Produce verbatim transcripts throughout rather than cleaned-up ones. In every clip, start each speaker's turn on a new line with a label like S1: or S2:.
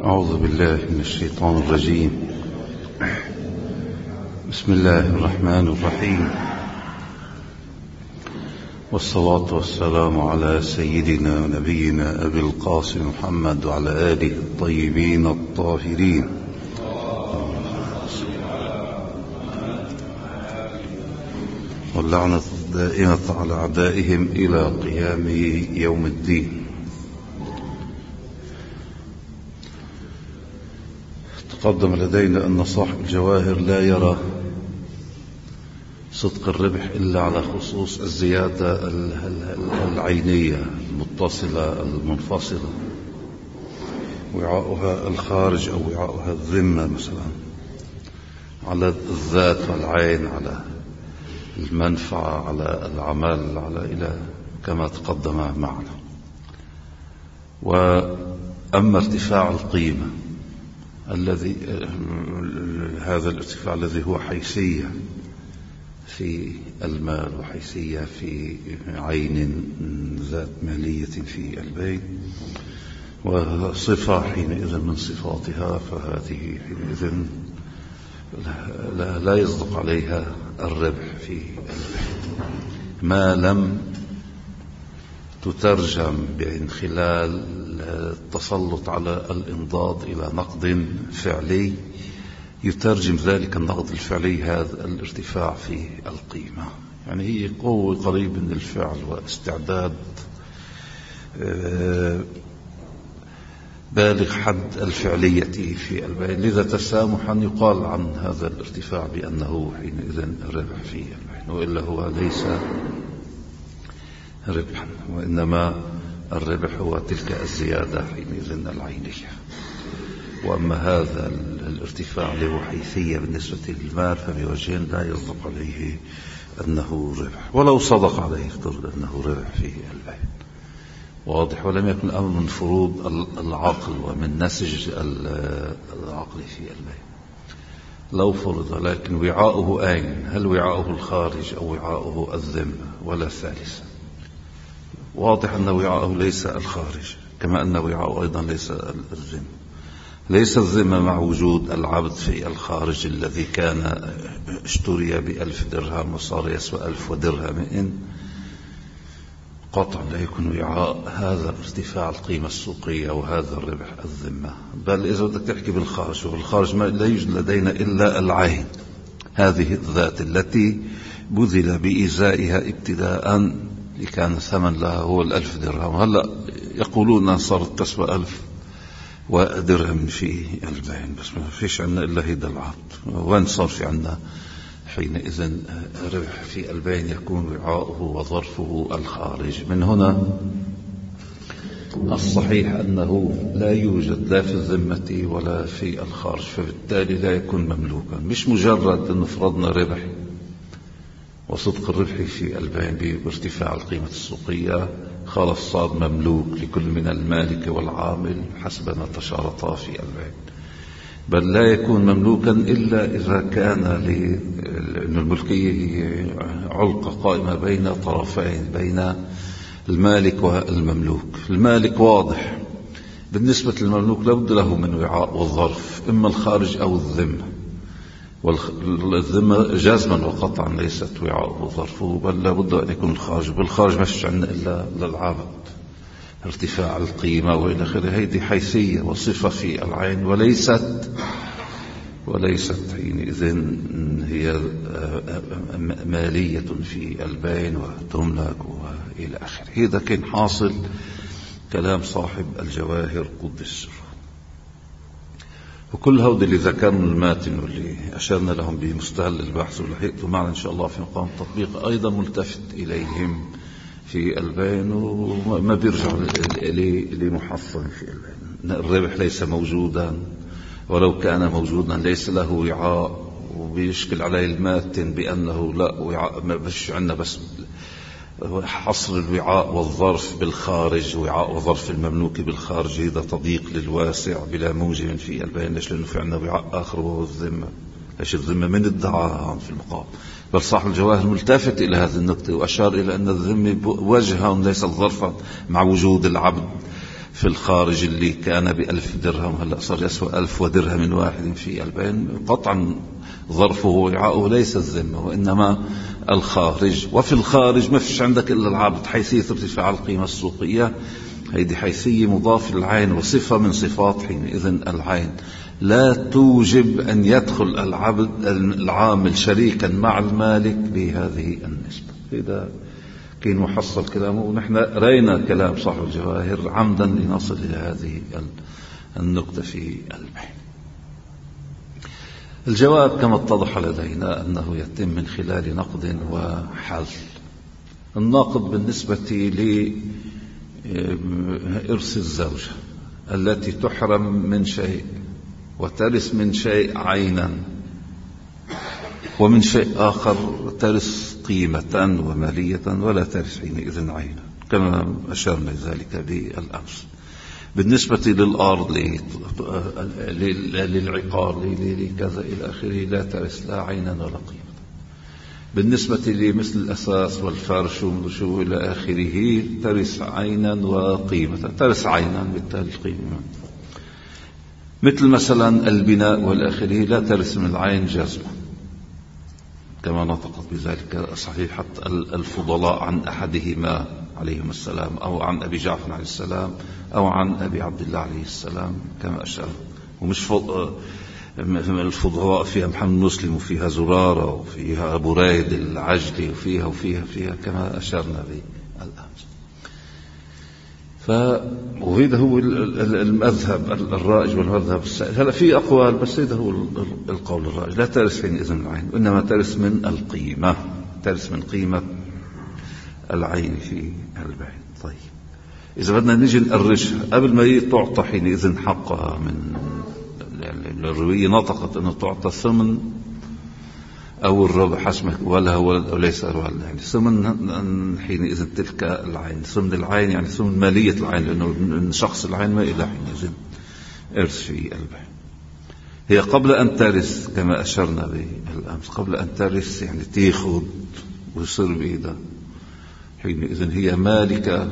S1: أعوذ بالله من الشيطان الرجيم. بسم الله الرحمن الرحيم، والصلاة والسلام على سيدنا ونبينا أبي القاسم محمد وعلى آله الطيبين الطاهرين. واللعنة الدائمة على أعدائهم إلى قيام يوم الدين. تقدم لدينا أن صاحب الجواهر لا يرى صدق الربح إلا على خصوص الزيادة العينية المتصلة المنفصلة، وعاؤها الخارج أو وعاؤها الذمة مثلا، على الذات والعين، على المنفعة، على العمل، على إلى كما تقدم معنا. وأما ارتفاع القيمة الذي هذا الارتفاع الذي هو حيثية في المال وحيثية في عين ذات مالية في البيع، وصفة حينئذ من صفاتها، فهذه حينئذ لا, لا يصدق عليها الربح في البيع ما لم تترجم من خلال التسلط على الانضاد إلى نقد فعلي يترجم ذلك النقد الفعلي هذا الارتفاع في القيمة. يعني هي قوة قريب من الفعل واستعداد بالغ حد الفعلية في البيع، لذا تسامحا يقال عن هذا الارتفاع بأنه حينئذ الربح في البيع، وإلا هو ليس ربحا، وإنما الربح هو تلك الزيادة حينئذ العينية. وأما هذا الارتفاع له حيثية بالنسبة للمال فبوجه لا يصدق عليه أنه ربح، ولو صدق عليه افترض أنه ربح في البيع واضح، ولم يكن الأمر من فروض العقل ومن نسج العقل في البيع لو فرض. لكن وعاؤه أين؟ هل وعاؤه الخارج أو وعاؤه الذمة ولا ثالث؟ واضح أن وعاؤه ليس الخارج، كما أن وعاؤه أيضا ليس الذمة. ليس الذمة مع وجود العبد في الخارج الذي كان اشتري بألف درهم وصار يسوى ألف ودرهم، قطعا لا يكون وعاء هذا ارتفاع القيمة السوقية وهذا الربح الذمة. بل إذا بدك تحكي بالخارج، والخارج ما لا يوجد لدينا إلا العين، هذه الذات التي بذل بإزائها ابتداء اللي كان الثمن لها هو الألف درهم، هلأ يقولون صارت تسوى ألف ودرهم في البيع، بس ما فيش عنا إلا هيدا العقد. وين صار في عنا حينئذ ربح في البيع؟ يكون وعاؤه وظرفه الخارج. من هنا الصحيح أنه لا يوجد لا في الذمة ولا في الخارج، فبالتالي لا يكون مملوكا. مش مجرد أن فرضنا ربح وصدق الربح في البيع بارتفاع القيمة السوقية خلاص صار مملوك لكل من المالك والعامل حسب ما تشارطا في البيع، بل لا يكون مملوكا إلا إذا كان للملكية علقة قائمة بين طرفين، بين المالك والمملوك. المالك واضح بالنسبة للمملوك لابد له من وعاء والظرف، إما الخارج أو الذمة، والذمة جازما وقطعا ليست وعاء وظرفه، بل لابد أن يكون الخارج. بالخارج ما فيش عندنا إلا للعبد ارتفاع القيمة وإلى آخره. هذه حيثية وصفة في العين، وليست وليست حينئذ هي مالية في البين وتملك وإلى آخره. هذا كان حاصل كلام صاحب الجواهر قدس سره. وكل هؤلاء اللي ذكرنا الماتن واللي أشرنا لهم بمستهل البحث ولحقتوا معنا إن شاء الله في مقام التطبيق أيضا ملتفت إليهم في البين، وما بيرجع لمحصن في البين. الربح ليس موجودا، ولو كان موجودا ليس له وعاء، وبيشكل عليه الماتن بأنه لا وعاء، ما بش عندنا بس حصر الوعاء والظرف بالخارج، وعاء وظرف المملوك بالخارج، هذا تضييق للواسع بلا موجب في البين. ليش؟ لأنه في عندنا وعاء آخر وهو الذمة. ليش الذمة من ادعاها في المقام؟ بل صاحب الجواهر ملتفت إلى هذه النقطة وأشار إلى أن الذمة وجها ليس ظرفا مع وجود العبد في الخارج اللي كان بألف درهم هلأ صار يسوى ألف ودرهم واحد في البين، قطعا ظرفه وعاؤه ليس الذمة وإنما الخارج. وفي الخارج ما فيش عندك إلا العبد، حيثية ارتفاع القيمة السوقية، هذه حيثية مضاف للعين وصفة من صفات حينئذ العين، لا توجب أن يدخل العبد العامل شريكا مع المالك بهذه النسبة. إذا كان محصل كلامه، ونحن رأينا كلام صاحب الجواهر عمدا لنصل إلى هذه النقطة في البحث. الجواب كما اتضح لدينا أنه يتم من خلال نقد وحل. الناقد بالنسبة لإرث الزوجة التي تحرم من شيء وترث من شيء عينا، ومن شيء آخر ترث قيمة ومالية ولا ترث حينئذ عينا، كما أشرنا ذلك بالأمس. بالنسبة للأرض للعقار لكذا إلى آخره لا ترث لا عينا ولا قيمة. بالنسبة لمثل الأساس والفرش وشو إلى آخره ترث عينا وقيمة، ترث عينا بالتالي القيمة. مثل مثلا البناء والآخره لا ترث من العين جزمة، كما نطقت بذلك صحيحة الفضلاء عن أحدهما عليهم السلام، أو عن أبي جعفر عليه السلام، أو عن أبي عبد الله عليه السلام كما أشار. ومش الفضلاء فيها محمد مسلم وفيها زرارة وفيها أبو رايد العجلي وفيها وفيها فيها كما أشارنا به الأمس. وهذا هو المذهب الرائج والمذهب السائد. هلا في أقوال بس هذا هو القول الرائج، لا ترث حينئذ من العين وإنما ترث من القيمة، ترث من قيمة العين في البعين. طيب إذا بدنا نيجي نقرشها قبل ما تعطى حينئذ حقها من الروية نطقت أنه تعطى ثمن أو الربع حسب ولها ولد أو ليس ولد، يعني ثمن حينئذ تلك العين، ثمن العين يعني ثمن مالية العين، لأنه من شخص العين ما إلى حينئذ إرث في البعين. هي قبل أن ترث كما أشرنا بالأمس، قبل أن ترث يعني تاخذ ويصير بإيدها، حينئذ هي مالكة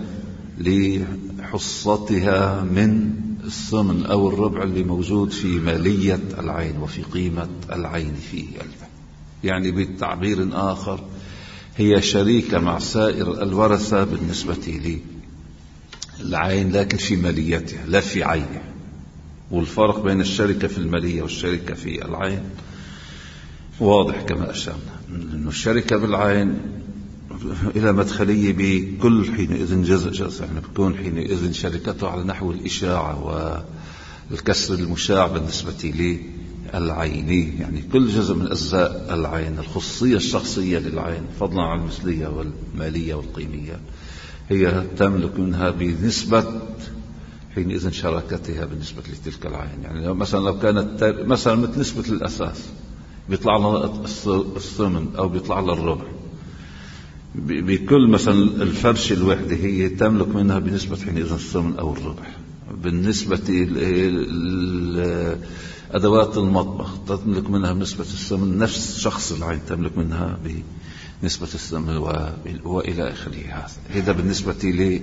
S1: لحصتها من الثمن أو الربع اللي موجود في مالية العين وفي قيمة العين في البعين. يعني بالتعبير آخر هي شريكة مع سائر الورثة بالنسبة للعين، لكن في ماليتها لا في عينها. والفرق بين الشركة في المالية والشركة في العين واضح كما أشرنا، أن الشركة بالعين إلى مدخلية بكل حينئذ جزء جزء، يعني بكون حينئذ شركته على نحو الإشاعة والكسر المشاع بالنسبة للعيني، يعني كل جزء من أجزاء العين. الخصوصية الشخصية للعين فضلا عن المثلية والمالية والقيمية هي تملك منها بنسبة حينئذ شراكتها بالنسبة لتلك العين. يعني مثلا لو كانت مثلا مثل نسبة الأساس بيطلع لنا الثمن أو بيطلع لنا الربع، بكل مثلا الفرش الوحدة هي تملك منها بنسبة حينئذ الثمن أو الربع. بالنسبة لأدوات المطبخ تملك منها بنسبة الثمن، نفس شخص العين تملك منها بنسبة الثمن وإلى آخره. هذا بالنسبة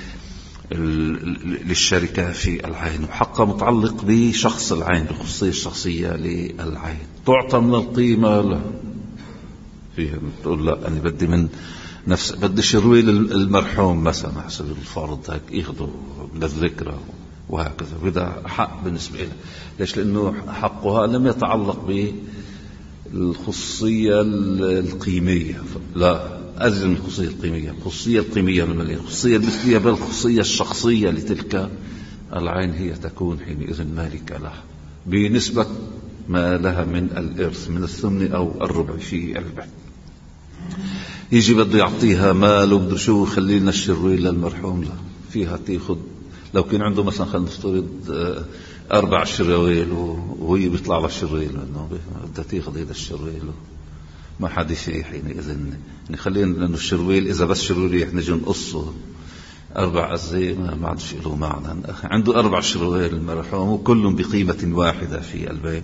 S1: للشركة في العين، وحقها متعلق بشخص العين، بالخصوصية الشخصية للعين. تعطى من القيمة لا فيها، بتقول لا أنا بدي من نفس بدي شروي المرحوم مثلا حسب الفرض هيك ياخذوا للذكرى وهكذا، وهذا حق بالنسبة له. ليش؟ لأنه حقها لم يتعلق بالخصوصية القيمية، لا أزل من الخصوصية القيمية، الخصوصية القيمية المالية، الخصوصية المثلية، بل الخصوصية الشخصية لتلك العين هي تكون حينئذ مالكة لها بنسبة ما لها من الإرث من الثمن أو الربع في البعد. يجي بده يعطيها مال وبده شو يخلي لنا الشرويل للمرحوم، لا فيها تاخذ. لو كان عنده مثلا خلينا نفترض أربع شراويل وهي بيطلع لها الشرويل، إنه بدها تاخذ هذا الشرويل ما حد شيء حينئذ نخلينا، لأنه الشرويل إذا بس شرويل إحنا نجي نقصه أربع أزاي ما عادش له معنى. عنده أربع شرويل المرحوم وكلهم بقيمة واحدة في البيت،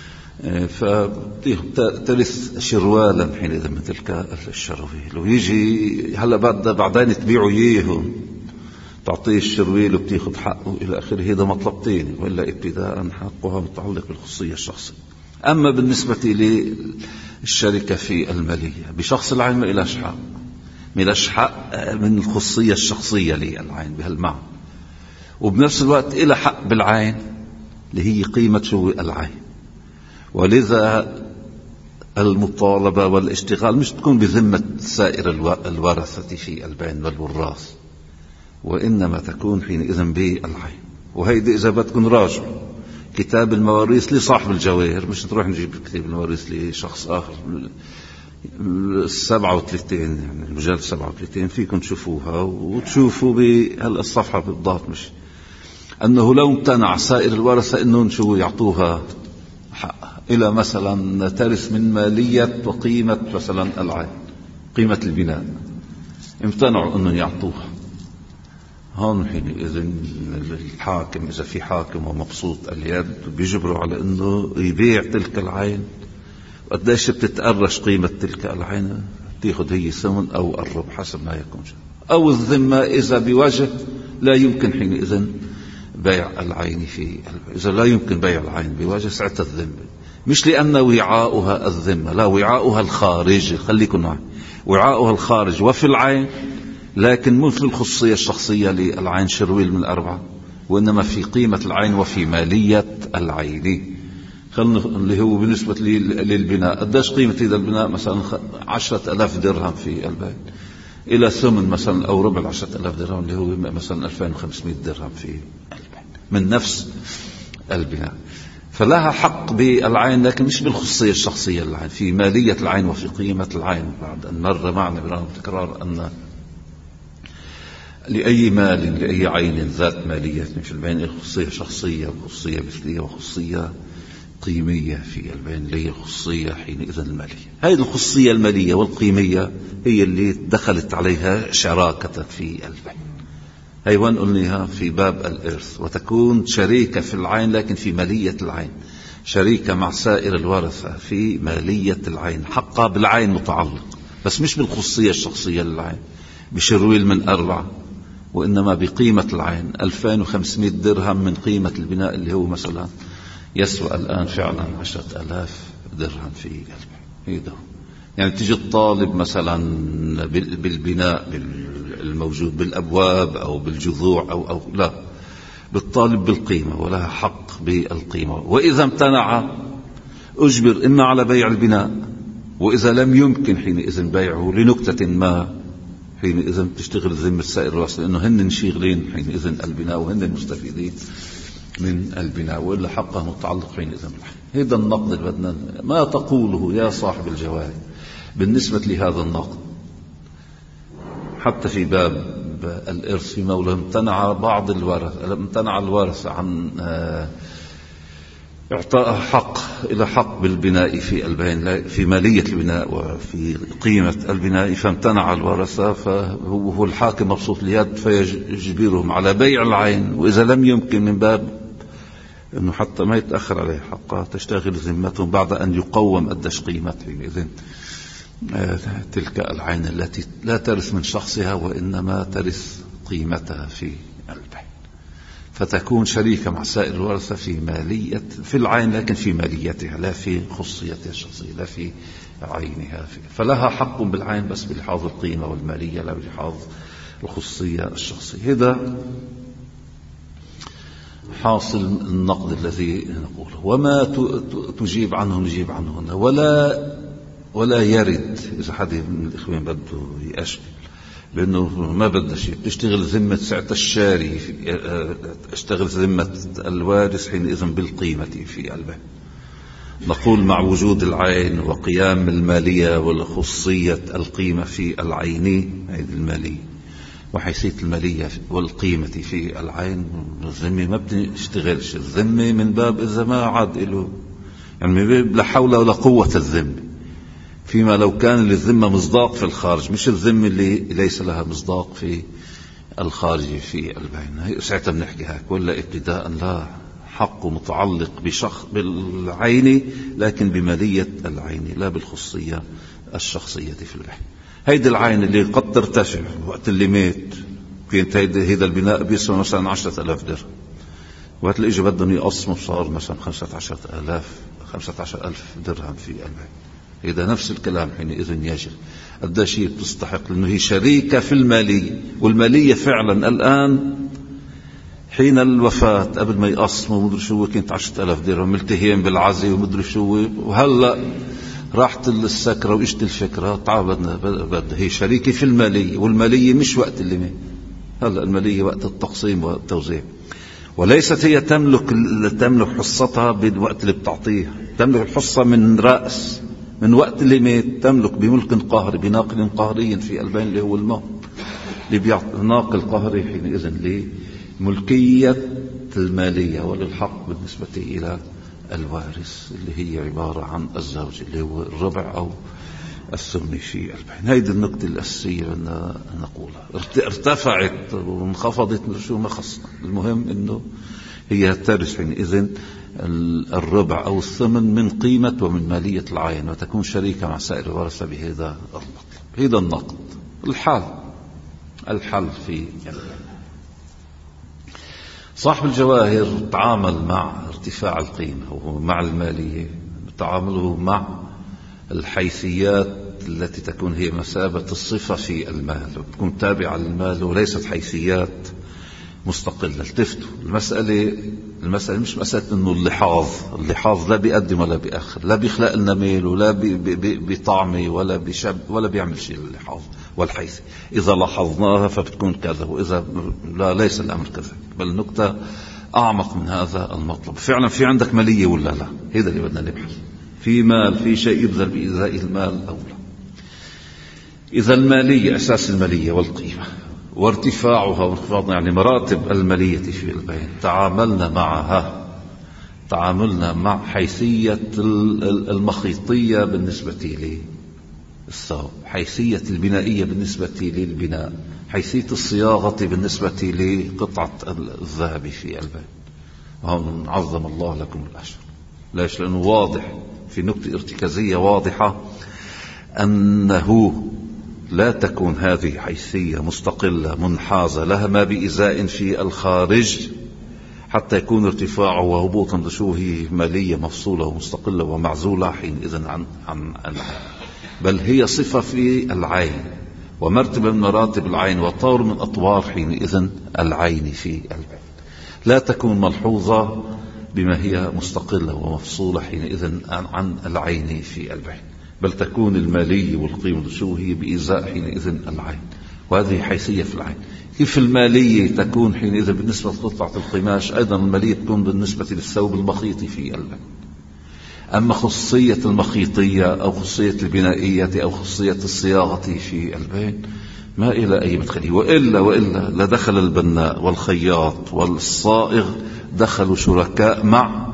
S1: فترث شروالا حينئذ من تلك الشرويل. ويجي هلا بعد بعدين تبيعوا إياهم تعطيه الشرويل وبتاخذ حقه إلى آخره. هذا مطلبتين، وإلا ابتداء حقها متعلق بالخصوصية الشخصية. أما بالنسبة للشركة في المالية بشخص العين ما إلاش حق، ما إلاش حق من الخصوصية الشخصية للعين بهالمعنى، وبنفس الوقت إلى حق بالعين اللي هي قيمة شو العين. ولذا المطالبة والاشتغال مش تكون بذمة سائر الورثة في البين والوراث، وإنما تكون حينئذ بالعين. وهيدي إذا بدكم راجع كتاب المواريث لصاحب الجواهر، مش نروح نجيب كتاب المواريث لشخص آخر. السبعة وثلاثين يعني المجال السبعة وثلاثين فيكم تشوفوها وتشوفوا بهالصفحة بالضبط، مش أنه لو امتنع سائر الورثة أنهم شو يعطوها حق إلى مثلا ترث من مالية وقيمة مثلا العين، قيمة البناء، امتنعوا أنهم يعطوها. هون حينئذ الحاكم إذا في حاكم ومبسوط اليد بيجبروا على أنه يبيع تلك العين، وقديش بتتقرش قيمة تلك العين تأخذ هي ثمن أو الربع حسب ما يكون، أو الذمة إذا بوجه لا يمكن حينئذ بيع العين في. إذا لا يمكن بيع العين بوجه ساعتها الذمة، مش لأن وعاؤها الذمة، لا، وعاؤها الخارج. خليكم معي، وعاؤها الخارج وفي العين، لكن مو في الخصوصية الشخصية للعين شرويل من أربعة، وإنما في قيمة العين وفي مالية العين. خلنا اللي هو بالنسبة للبناء، قداش قيمة هذا البناء؟ مثلا عشرة ألاف درهم في البيت، إلى ثمن مثلا أو ربع عشرة ألاف درهم اللي هو مثلا ألفين وخمسمائة درهم في البيت من نفس البناء. فلها حق بالعين لكن مش بالخصوصية الشخصية للعين، في مالية العين وفي قيمة العين. بعد أن مر معنا برغم التكرار أن لأي مال لأي عين ذات مالية في البين خصوصية شخصية وخصوصية مثلية وخصوصية قيمية في البين اللي هي خصوصية حينئذ المالية. هذه الخصوصية المالية والقيمية هي اللي دخلت عليها شراكة في البين. هي وين قلناها في باب الإرث، وتكون شريكة في العين لكن في مالية العين، شريكة مع سائر الورثة في مالية العين، حقها بالعين متعلق بس مش بالخصوصية الشخصية للعين بشرويل من أربعة، وإنما بقيمة العين ألفين وخمسمائة درهم من قيمة البناء اللي هو مثلا يسوى الآن فعلا عشرة ألاف درهم في قلبه. هذا يعني تيجي الطالب مثلا بالبناء الموجود بالأبواب أو بالجذوع أو, أو لا، بالطالب بالقيمة ولها حق بالقيمة. وإذا امتنع أجبر إما على بيع البناء، وإذا لم يمكن حينئذ بيعه لنكتة ما حينئذ تشتغل ذمة سائر الورثة، لأنه هن شيغلين حينئذ البناء وهن المستفيدين من البناء، وإلا حقه متعلق حينئذ بالحين. هذا النقد اللي بدنا ما تقوله يا صاحب الجواهر بالنسبة لهذا النقد. حتى في باب الإرث في مولى امتنع بعض الورثة، امتنع الورثة عن إعطاء حق إلى حق بالبناء في البين في مالية البناء وفي قيمة البناء، فامتنع الورثة، فهو الحاكم مبسوط اليد فيجبرهم على بيع العين، وإذا لم يمكن من باب أنه حتى ما يتأخر عليه حقها تشتغل ذمتهم بعد أن يقوم قديش قيمتها إذن تلك العين التي لا ترث من شخصها وإنما ترث قيمتها في البين، فتكون شريكة مع سائر الورثة في مالية في العين لكن في ماليتها لا في خصوصيتها الشخصية لا في عينها في. فلها حق بالعين بس بلحاظ القيمة والمالية لا بلحاظ الخصوصية الشخصية. هذا حاصل النقد الذي نقوله. وما تجيب عنه نجيب عنه هنا، ولا ولا يرد إذا حد من الإخوان بده يأشكل بأنه ما بدنا شيء تشتغل ذمة سعة الشاري، اشتغل ذمة الوارث حينئذ بالقيمة في البين. نقول مع وجود العين وقيام المالية والخصية القيمة في العين هذه المالية وحيثية المالية والقيمة في العين، الذمة ما بتشتغلش. الذمة من باب إذا ما عاد له يعني لا حول ولا قوة الذمة، فيما لو كان للذمة مصداق في الخارج، مش الذمة اللي ليس لها مصداق في الخارج في البين، ساعتها بنحكي هيك. ولا ابتداء لا، حقه متعلق بشخص بالعين لكن بمالية العين لا بالخصية الشخصية في البين. هيدي العين اللي قد ترتفع وقت اللي مات كنت هيدا البناء بيسوى مثلا عشرة آلاف درهم، وقت اللي اجى بدهم يقسموا صار مثلا خمسة عشر آلاف خمسة عشر ألف درهم في البيع. هذا نفس الكلام حينئذ يجب قديش هي بتستحق، لأنه هي شريكة في المالية، والمالية فعلا الآن حين الوفاة قبل ما يقسموا مدري شو كنت عشرة آلاف درهم ملتهين بالعزي ومدري شو، وهلأ راحت السكرة وإجت الفكرة تعال بدنا بدنا هي شريكة في المالية، والمالية مش وقت اللي مين هلأ المالية وقت التقسيم والتوزيع، وليست هي تملك تملك حصتها بالوقت اللي بتعطيها، تملك الحصة من رأس من وقت اللي ميت، تملك بملك قهري بناقل قهري في البين اللي هو الموت، اللي بيعطي ناقل قهري حينئذ لملكية المالية وللحق بالنسبة إلى الوارث اللي هي عبارة عن الزوج اللي هو الربع أو الثمن في البين. هيدي النقطة الأساسية بدنا نقولها. ارتفعت وانخفضت شو ما خصنا، المهم إنه هي ترث حينئذ الربع أو الثمن من قيمة ومن مالية العين، وتكون شريكة مع سائر الورثة بهذا المطلب. هذا النقد. الحل الحل في صاحب الجواهر تعامل مع ارتفاع القيمة ومع المالية، تعامله مع الحيثيات التي تكون هي مثابة الصفة في المال وتكون تابعة للمال وليست حيثيات مستقلة. التفتوا المسألة المسألة مش مسألة إنه اللحاظ اللحاظ لا بيقدم ولا بيأخر، لا بيخلق لنا ميل ولا بطعمي ولا بشب ولا بيعمل شيء اللحاظ والحيث. إذا لاحظناها فبتكون كذا، وإذا لا ليس الأمر كذا، بل النقطة أعمق من هذا المطلب. فعلا في عندك مالية ولا لا؟ هذا اللي بدنا نبحث. في مال، في شيء يبذل بإزاء المال أو لا. إذا المالية أساس المالية والقيمة وارتفاعها وانخفاضها، يعني مراتب المالية في البين، تعاملنا معها تعاملنا مع حيثية المخيطية بالنسبة لي الثوب، حيثية البنائية بالنسبة للبناء، حيثية الصياغة بالنسبة لقطعة الذهب في البين. وهم عظم الله لكم الأجر. ليش؟ لأنه واضح في نقطة ارتكازية واضحة أنه لا تكون هذه حيثية مستقلة منحازة لها ما بإزاء في الخارج حتى يكون ارتفاعه وهبوطا بشوه مالية مفصولة ومستقلة ومعزولة حينئذ عن عن العين، بل هي صفة في العين ومرتبة من مراتب العين وطور من أطوار حينئذ العين في البين. لا تكون ملحوظة بما هي مستقلة ومفصولة حينئذ عن العين في البين، بل تكون المالية والقيمة شو هي بإزاء حينئذ العين، وهذه حيثية في العين. كيف المالية تكون حينئذ بالنسبة لقطعة القماش، أيضا المالية تكون بالنسبة للثوب المخيطي في البين. أما خصية المخيطية أو خصية البنائية أو خصية الصياغة في البين ما إلى أي مدخل، وإلا وإلا لدخل البناء والخياط والصائغ دخلوا شركاء مع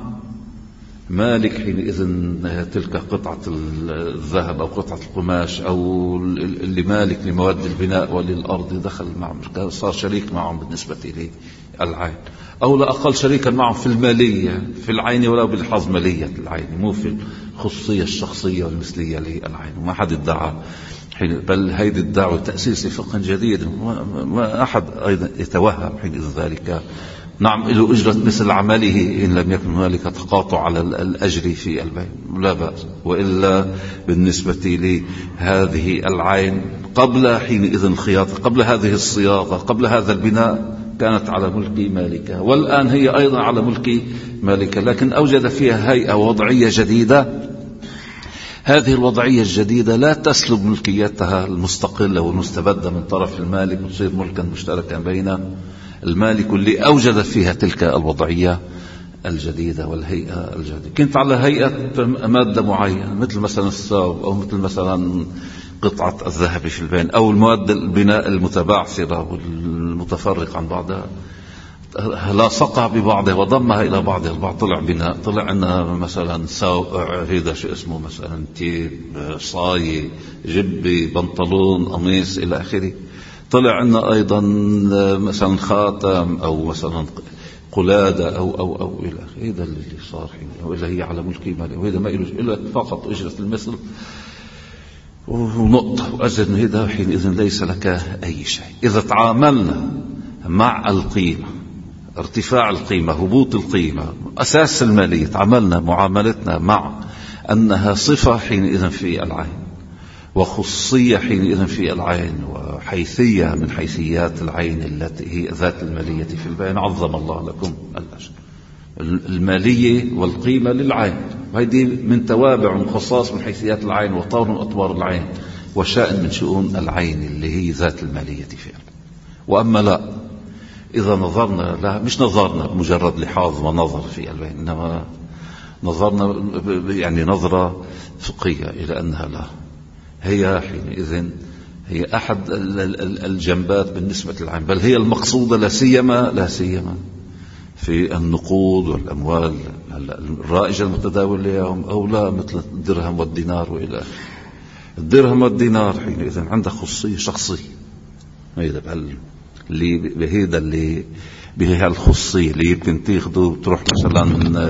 S1: مالك حينئذ تلك قطعة الذهب أو قطعة القماش أو اللي مالك لمواد البناء وللأرض، دخل معهم صار شريك معهم بالنسبة للعين، أو لا أقل شريكا معهم في المالية في العين ولا بلحاظ مالية العين، مو في الخصوصية الشخصية والمثلية للعين. وما حد ادعى، بل هيدي الدعوة تأسيس لفقه جديد، ما أحد أيضا يتوهم حينئذ ذلك. نعم له أجرة مثل عمله إن لم يكن هنالك تقاطع على الأجر في البين، لا بأس. وإلا بالنسبة لهذه العين قبل حينئذ الخياطة، قبل هذه الصياغة، قبل هذا البناء، كانت على ملك مالكها، والآن هي أيضا على ملك مالكها، لكن أوجد فيها هيئة وضعية جديدة. هذه الوضعية الجديدة لا تسلب ملكيتها المستقلة والمستبدة من طرف المالك وتصير ملكا مشتركا بين المالك اللي أوجد فيها تلك الوضعية الجديدة والهيئة الجديدة. كنت على هيئة مادة معينة مثل مثلا الثوب أو مثل مثلا قطعة الذهب في البين أو المواد البناء المتبعثرة والمتفرق عن بعضها، لاصقها ببعضها وضمها إلى بعضها البعض، طلع بناء، طلع لنا مثلا ساوع، هذا شو اسمه مثلا تيب، صاية، جبة، بنطلون، قميص إلى آخره. طلع عنا أيضا مثلا خاتم أو مثلا قلادة أو أو أو إلى آخره. هذا اللي صار حين، وإلا هي على ملك مالي، وهذا ما إله إلا فقط أجرة المثل ونقطة وأزد من هذا حينئذ ليس لك أي شيء. إذا تعاملنا مع القيمة، ارتفاع القيمة، هبوط القيمة، أساس المالية. عملنا معاملتنا مع أنها صفة حينئذ في العين، وخصية حينئذ في العين، وحيثية من حيثيات العين التي هي ذات المالية في البيان. عظم الله لكم الأجر. المالية والقيمة للعين، وهذه من توابع وخصائص من حيثيات العين وطور من أطوار العين وشأن من شؤون العين اللي هي ذات المالية في البيان. وأما لا، إذا نظرنا لها، مش نظرنا مجرد لحاظ ونظر في البيان، إنما نظرنا يعني نظرة فقهية إلى أنها لا، هي حينئذ هي أحد الجنبات بالنسبة للعين، بل هي المقصودة لا سيما لا سيما في النقود والأموال الرائجة المتداولة اليوم، أو لا مثل الدرهم والدينار وإلى آخره. الدرهم والدينار حينئذ عندها خصوصية شخصية، هيدا اللي بهيدا اللي بهي الخصوصية اللي يمكن تاخذه تروح مثلا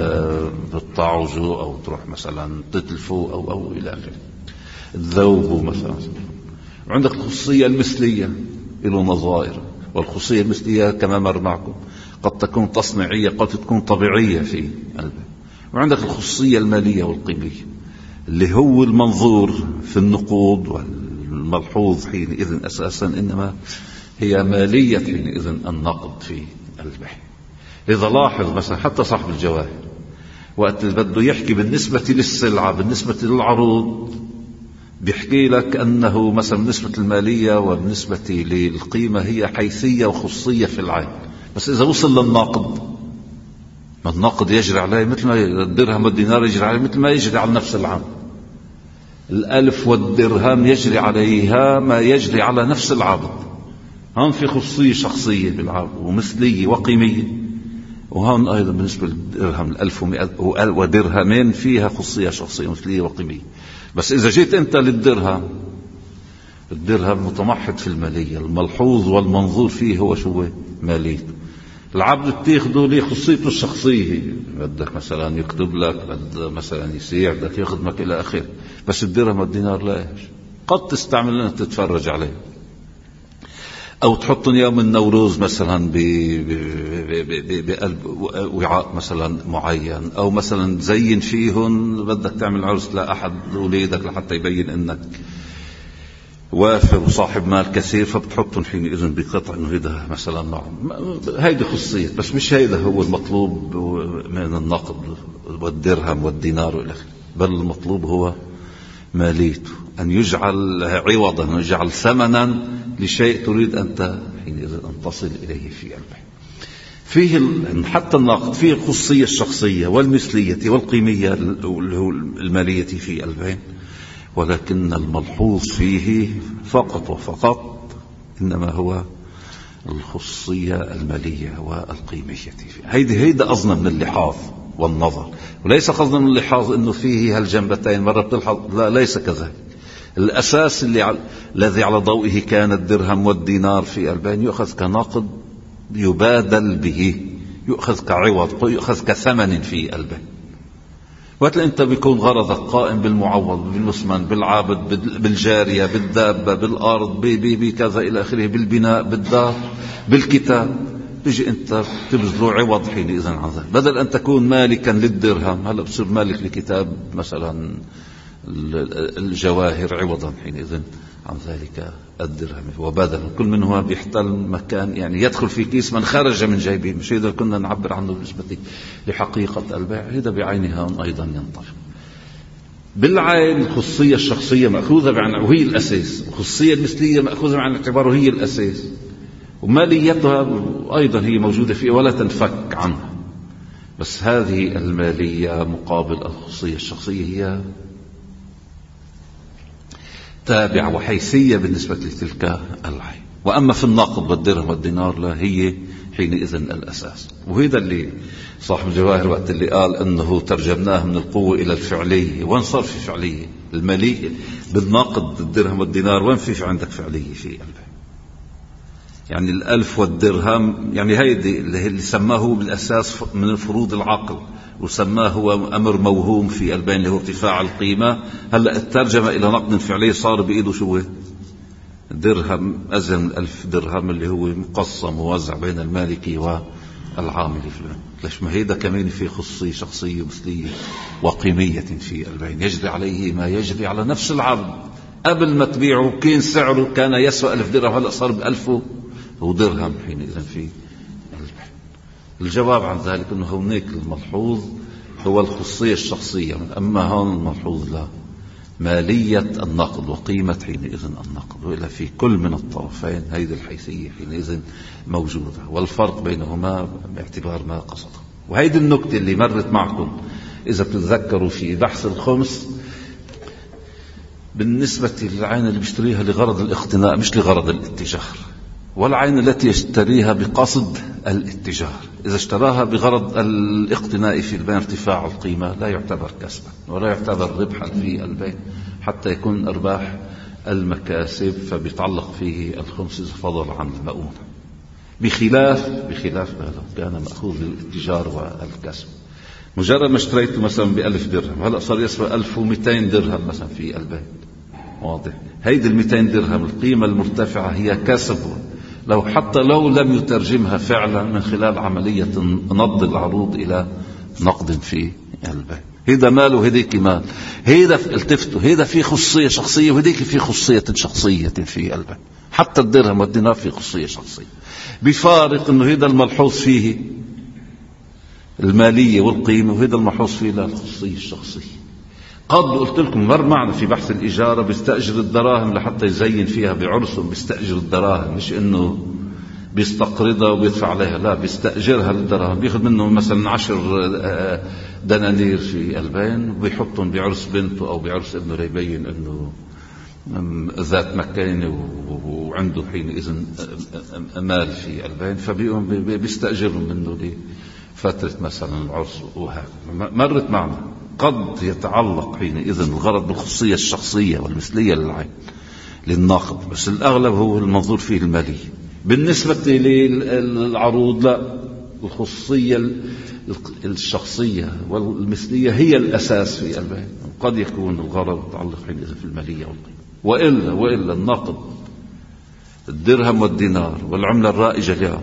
S1: تطعجه أو تروح مثلا تتلفه أو أو إلى آخره، تذوبه مثلا. وعندك الخصوصية المثلية له نظائر، والخصوصية المثلية كما مر معكم قد تكون تصنيعية قد تكون طبيعية في قلبه. وعندك الخصوصية المالية والقيمية اللي هو المنظور في النقود، والملحوظ حينئذ أساسا إنما هي مالية حينئذ النقد في قلبه. إذا لاحظ مثلا حتى صاحب الجواهر وقت اللي بده يحكي بالنسبة للسلعة بالنسبة للعروض بيحكي لك أنه مثلا بالنسبة للمالية وبالنسبة للقيمة هي حيثية وخصوصية في العين. بس إذا وصل للناقد، ما الناقد يجري عليه مثل ما الدرهم والدينار يجري عليه مثل ما يجري على نفس العام. الألف والدرهم يجري عليها ما يجري على نفس العبد. هون في خصوصية شخصية بالعبد ومثلية وقيمية، وهون أيضا بالنسبة للدرهم الألف ودرهمين فيها خصوصية شخصية ومثلية وقيمية. بس إذا جيت أنت للدرهم، الدرهم متمحض في المالية، الملحوظ والمنظور فيه هو شو ماليته. العبد بتاخده ليه خصيته الشخصية، بدك مثلا يكتب لك، بدك مثلا يساعدك يخدمك إلى آخره. بس الدرهم والدينار لا، قد تستعمل أن تتفرج عليه أو تحطن يوم النوروز مثلا بقلب وعاء مثلا معين، أو مثلا تزين فيهن بدك تعمل عرس لأحد أولادك لحتى يبين أنك وافر وصاحب مال كثير، فبتحطن حينئذ بقطع انه هيدا مثلا نوع هيدي خصية. بس مش هيدا هو المطلوب من النقد والدرهم والدينار والى اخره، بل المطلوب هو ماليته، ان يجعل عوضا، ان يجعل ثمنا لشيء تريد انت حينئذ ان تصل اليه في قلبه. فيه حتى النقد فيه الخصية الشخصية والمثلية والقيمية اللي هو المالية في قلبين، ولكن الملحوظ فيه فقط وفقط إنما هو الخصية المالية والقيمية فيه. هيدي هيدا قصدنا من اللحاظ والنظر، وليس قصدنا من اللحاظ إنه فيه هالجنبتين مرة بتلحظ، لا ليس كذلك. الأساس اللي على الذي على ضوئه كان الدرهم والدينار في قلبين يؤخذ كنقد يبادل به، يؤخذ كعوض، يؤخذ كثمن في قلبه. وقت انت بيكون غرضك قائم بالمعوض، بالمثمن، بالعابد، بالجارية، بالدابة، بالارض، بكذا الى اخره، بالبناء، بالدار، بالكتاب، تجي انت تبذله عوض حينئذ عن ذلك. بدل ان تكون مالكا للدرهم هلا بصير مالك لكتاب مثلا الجواهر عوضا حينئذ عن ذلك الدرهم، وبدل كل منهما بيحتل مكان، يعني يدخل في كيس من خرج من جيبه. مش هذا كنا نعبر عنه بالنسبة لحقيقة البيع، هذا بعينها أيضا ينطبق. بالعين الخصية الشخصية مأخوذة بعين وهي الأساس، الخصية المثلية مأخوذة بعين الاعتبار وهي الأساس، وماليتها أيضا هي موجودة فيها ولا تنفك عنها. بس هذه المالية مقابل الخصية الشخصية هي تابع وحيثية بالنسبة لتلك العين. وأما في النقد والدرهم والدينار لا، هي حينئذ الأساس. وهذا اللي صاحب الجواهر وقت اللي قال أنه ترجمناه من القوة إلى الفعلية. وين صار في فعلية؟ المالية بالنقد الدرهم والدينار وين في عندك فعلية في قلبه؟ يعني الألف والدرهم يعني هيدي اللي سماه بالأساس من فروض العقل، وسماه هو أمر موهوم في قلبين اللي هو ارتفاع القيمة. هلأ الترجمة إلى نقد فعلي صار بإيده شو درهم أزيد من ألف درهم اللي هو مقسم موزع بين المالكي والعامل في البين. ليش؟ ما هيدا كمان في خصوصية شخصية مثلية وقيمية في البين، يجري عليه ما يجري على نفس العبد. قبل ما تبيعه كان سعره كان يسوى ألف درهم، هلأ صار بألف ودرهم حينئذ في البين. الجواب عن ذلك أنه هناك الملحوظ هو الخصوصية الشخصية، أما هون الملحوظ لا، مالية النقد وقيمة حينئذ النقد، وإلا في كل من الطرفين هذه الحيثية حينئذ موجودة، والفرق بينهما باعتبار ما قصده. وهذه النكتة اللي مرت معكم إذا بتتذكروا في بحث الخمس بالنسبة للعين اللي بيشتريها لغرض الاقتناء مش لغرض الاتجار، والعين التي يشتريها بقصد الاتجار إذا اشتراها بغرض الاقتناء في البين ارتفاع القيمة لا يعتبر كسبا ولا يعتبر ربحا في البين حتى يكون أرباح المكاسب، فبيتعلق فيه الخمس إذا فضل عن المؤونة، بخلاف بخلاف هذا كان مأخوذ للاتجار والكسب. مجرد ما اشتريته مثلا بألف درهم هلأ صار يسوى ألف ومئتين درهم مثلا في البين، واضح؟ هيدي المئتين درهم القيمة المرتفعة هي كسب، لو حتى لو لم يترجمها فعلا من خلال عملية نض العروض إلى نقد في البين. هيدا مال وهديك مال، هيدا التفتوا، هيدا في خصوصية شخصية وهديك في خصوصية شخصية في البين. حتى الدرهم والدينار في خصوصية شخصية، بفارق انه هيدا الملحوظ فيه المالية والقيمة وهيدا الملحوظ فيه لا الخصوصية الشخصية. قد قلت لكم مر معنا في بحث الإجارة بيستأجر الدراهم لحتى يزين فيها بعرسه، بيستأجر الدراهم مش انه بيستقرضها وبيدفع عليها، لا بيستأجرها للدراهم، بياخذ منه مثلا عشر دنانير في البين وبيحطهم بعرس بنته او بعرس ابنه ليبين انه ذات مكانه وعنده حينئذ مال في البين، فبيقوم بيستأجرهم منه لفترة مثلا العرس. وهذا مرت معنا. قد يتعلق حينئذ الغرض بالخصوصية الشخصية والمثلية للعين للناقد، بس الأغلب هو المنظور فيه المالي. بالنسبة للعروض لا، الخصوصية الشخصية والمثلية هي الأساس في البيع. قد يكون الغرض متعلق حينئذ في المالية والقيمة، وإلا وإلا النقد الدرهم والدينار والعملة الرائجة اليوم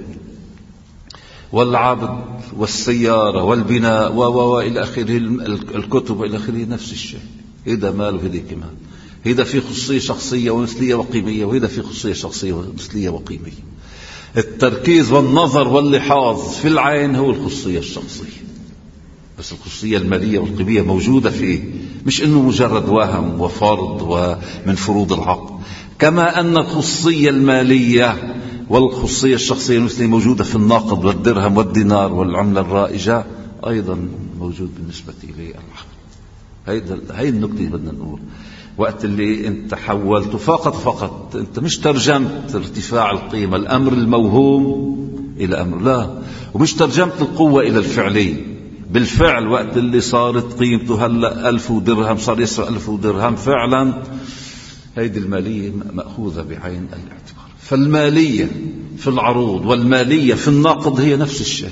S1: والعبد والسيارة والبناء وإلى آخره الكتب وإلى آخره نفس الشيء. هذا مال وهذا كمان، هذا في خصوصية شخصية ومثلية وقيمية، وهذا في خصوصية شخصية ومثلية وقيمية. التركيز والنظر واللحاظ في العين هو الخصوصية الشخصية، بس الخصوصية المالية والقيمية موجودة فيه، مش إنه مجرد وهم وفرض ومن فروض العقد. كما أن الخصوصية المالية والخصوصية الشخصية المثلية موجودة في الناقد والدرهم والدينار والعملة الرائجة، أيضا موجود بالنسبة للعقد. هيدا هي النقطة اللي بدنا نقول. وقت اللي انت حولت فقط فقط انت مش ترجمت ارتفاع القيمة الأمر الموهوم إلى أمر، لا، ومش ترجمت القوة إلى الفعلية. بالفعل وقت اللي صارت قيمته هلأ ألف درهم صار يسوى ألف درهم فعلا، هيدي المالية مأخوذة بعين الاعتبار. فالمالية في العروض والمالية في الناقد هي نفس الشيء،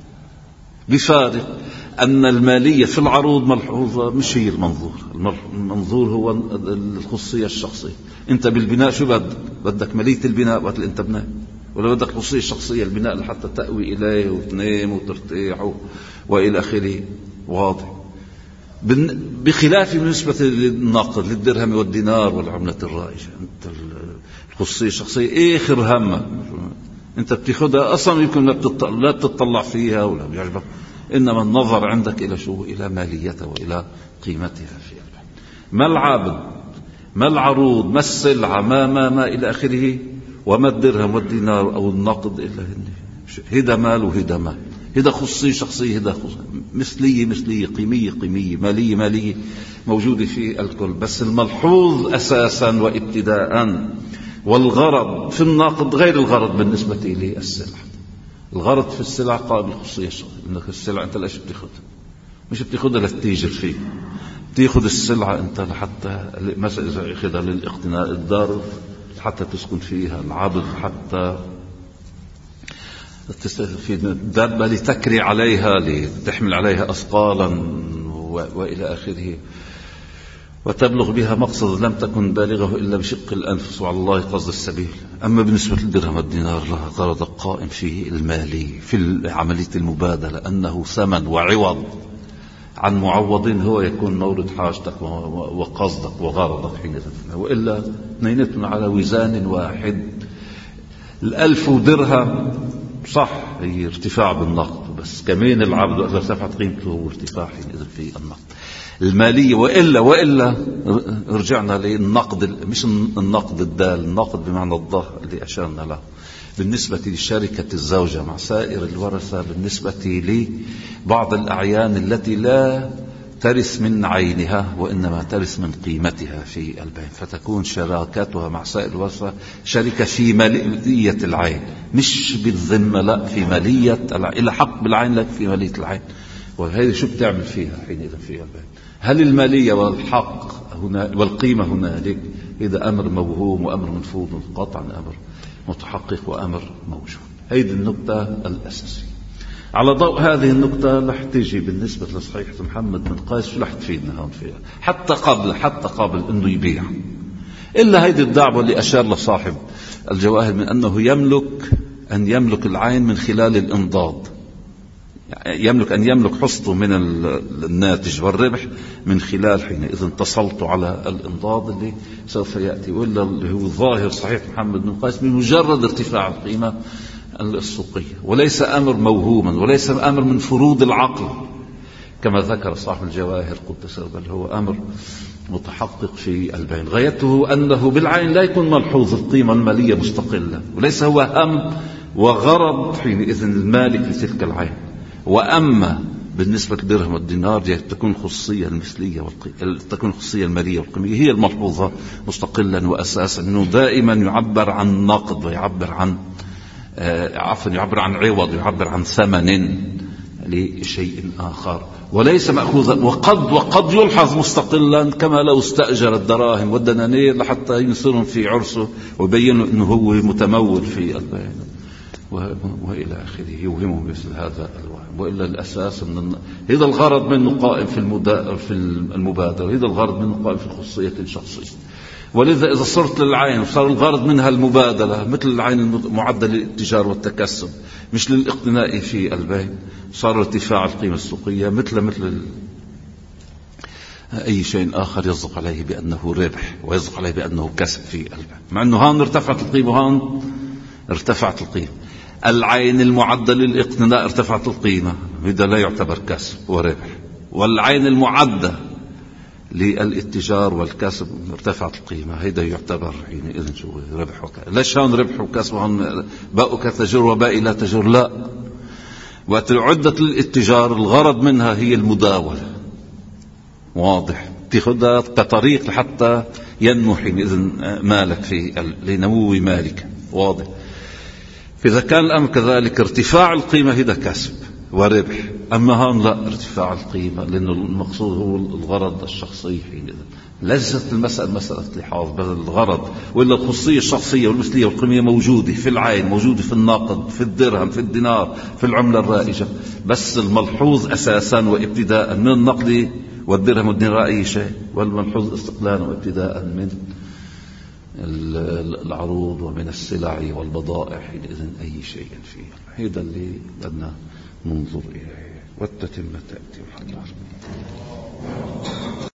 S1: بفارق أن المالية في العروض ملحوظة مش هي المنظور. المنظور هو الخصوصية الشخصية. أنت بالبناء شو بدك؟ بدك مالية البناء وقت اللي أنت بناء، ولا بدك خصوصية الشخصية البناء لحتى تأوي إليه وتنام وترتاح وإلى آخره، واضح؟ بخلاف بالنسبة للناقد للدرهم والدينار والعملة الرائجة، أنت الخصوصية الشخصية آخر همك، أنت بتاخدها أصلا يمكن لا بتطلع فيها ولا بيعجبك، إنما النظر عندك إلى شو؟ إلى ماليتها وإلى قيمتها في البيع. ما العابد، ما العروض، ما السلعة، ما ما ما إلى آخره، وما الدرهم والدينار أو النقد إلا هذا مال وهذا مال، هذا خصوصية شخصية، هذا مثلية مثلية، قيمية قيمية، مالية مالية، موجودة في الكل. بس الملحوظ أساسا وابتداء والغرض في الناقد غير الغرض بالنسبة للسلعة. الغرض في السلعة قابل الخصوصية الشخصية، إنك السلعة أنت ليش بتاخدها؟ مش بتاخدها للتاجر فيه، بتاخد السلعة أنت لحتى مثلا إذا أخذها للاقتناء، الدار حتى تسكن فيها، العبد حتى تستفيد من الدابة لتكري عليها، لتحمل عليها أثقالا وإلى آخره. وتبلغ بها مقصد لم تكن بالغه إلا بشق الأنفس، وعلى الله قصد السبيل. أما بالنسبة للدرهم والدينار لها غرض قائم فيه المالي في عملية المبادلة، أنه ثمن وعوض عن معوض هو يكون مورد حاجتك وقصدك وغرضك حينئذ، وإلا اثنينتنا على وزان واحد. الألف درهم صح هي ارتفاع بالنقد، بس كمان العبد إذا ارتفعت قيمته هو ارتفاع حينئذ في النقد المالية. وإلا وإلا رجعنا للنقد، مش النقد الدال، النقد بمعنى الضه اللي أشرنا له بالنسبة لشركة الزوجة مع سائر الورثة، بالنسبة لبعض الأعيان التي لا ترث من عينها وإنما ترث من قيمتها في البيع، فتكون شراكتها مع سائر الورثة شركة في مالية العين، مش بالذمة، لا في مالية العين، إلا حق بالعين لك في مالية العين. وهذه شو بتعمل فيها حينئذ في البيع؟ هل المالية والحق هنا والقيمة هنالك إذا أمر موهوم وأمر منفوذ؟ قطعا أمر متحقق وأمر موجود. هذه النقطة الأساسية. على ضوء هذه النقطة رح تيجي بالنسبة لصحيحة محمد بن قيس شو رح تفيدنا هون فيها، حتى قبل حتى قبل إنه يبيع، إلا هذه الدعوة اللي أشار لصاحب الجواهر من أنه يملك أن يملك العين من خلال الإنضاد، يملك أن يملك حصته من الناتج والربح من خلال حينئذ تسلطوا على الإنضاد اللي سوف يأتي. وإلا اللي هو ظاهر صحيح محمد بن قيس بمجرد ارتفاع القيمة السوقية، وليس أمر موهوما، وليس أمر من فروض العقل كما ذكر صاحب الجواهر قدس، بل هو أمر متحقق في البيع. غايته أنه بالعين لا يكون ملحوظ القيمة المالية مستقلة، وليس هو هم وغرض حينئذ المالك لتلك العين. وأما بالنسبة للدرهم والدينار تكون الخصوصية المثلية والقيمة، تكون الخصوصية المالية والقيمية هي الملحوظة مستقلا وأساسا، أنه دائما يعبر عن نقد ويعبر عن آه عفوا يعبر عن عوض، يعبر عن ثمن لشيء آخر وليس مأخوذا. وقد وقد يلحظ مستقلا كما لو استأجر الدراهم والدنانير لحتى ينصرهم في عرسه ويبينوا أنه هو متمول في البيع وإلى آخره، يوهمهم مثل هذا الوهم. وإلا الأساس من هذا الغرض منه قائم في المدا في المبادرة، هذا الغرض منه قائم في الخصوصية الشخصية. ولذا إذا صرت للعين وصار الغرض منها المبادلة مثل العين المعدة للاتجار والتكسب مش للاقتناء في البيع، صار ارتفاع القيمة السوقية مثل مثل أي شيء آخر يصدق عليه بأنه ربح ويصدق عليه بأنه كسب في البيع، مع أنه هان ارتفعت القيمة وهان ارتفعت القيمة. العين المعدة للاقتناء ارتفعت القيمة، هذا لا يعتبر كسب وربح. والعين المعدة للاتجار والكسب ارتفعت القيمة، هذا يعتبر حينئذ شو ربح وكسب. ليش هون ربح وكسب هون باء كتجر وباء لا تجر؟ لا، وعدة الاتجار الغرض منها هي المداولة، واضح، تاخذها كطريق لحتى ينمو حينئذ مالك في لنمو مالك، واضح. إذا كان الأمر كذلك ارتفاع القيمة هذا كسب وربح، أما هون لا، ارتفاع القيمة لأنه المقصود هو الغرض الشخصي حينئذ. ليست المسألة مسألة لحاظ بل الغرض، وإلا الخصوصية الشخصية والمثلية والقيمية موجودة في العين، موجودة في النقد، في الدرهم، في الدينار، في العملة الرائجة، بس الملحوظ أساسا وابتداء من النقد والدرهم والدينار أي شيء، والملحوظ استقلالا وابتداء من العروض ومن السلع والبضائع حينئذ أي شيء فيه. هذا اللي بدنا ننظر إليه، والتتمة تأتي والحل